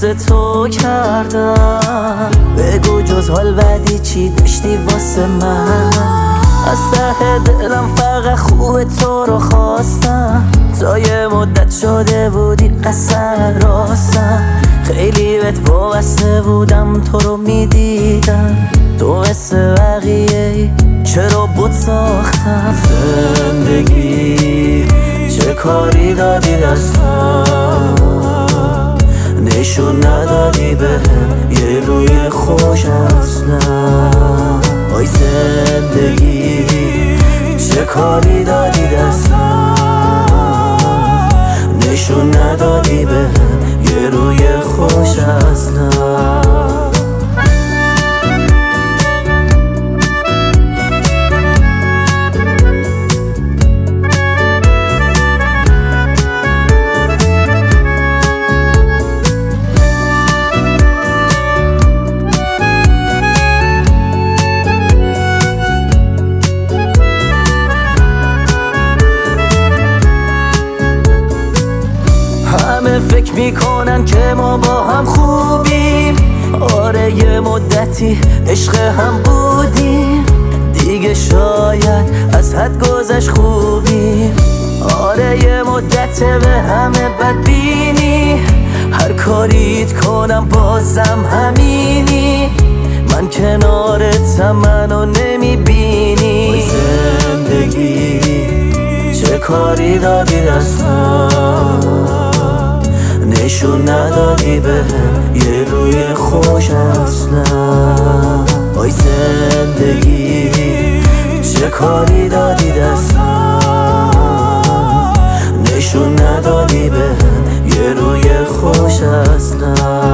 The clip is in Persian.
واسه تو کردم. بگو جز حال بدی چی داشتی واسه من؟ از ته دلم فقط خوب تو رو خواستم. تا یه مدت شده بودی قصر راستم. خیلی بهت وابسته بودم، تو رو میدیدم. تو مثل بقیه چرا بود ساختم؟ زندگی چه کاری دادی دستم؟ نشون ندادی بهم یه روی خوش اصلا. آی زندگی چه کاری دادی دستم؟ نشون ندادی بهم یه روی خوش اصلا. همه فکر میکنن که ما با هم خوبیم. آره یه مدتی عشق هم بودیم، دیگه شاید از حد گذشت خوبیم. آره یه مدت به همه بدبینی، هر کاریت کنم بازم همینی. من کنارتم منو نمیبینی. زندگی چه کاری دادی دستم؟ نشون ندادی بهم یه روی خوش اصلا. آی زندگی چه کاری دادی دستم؟ نشون ندادی بهم یه روی خوش اصلا.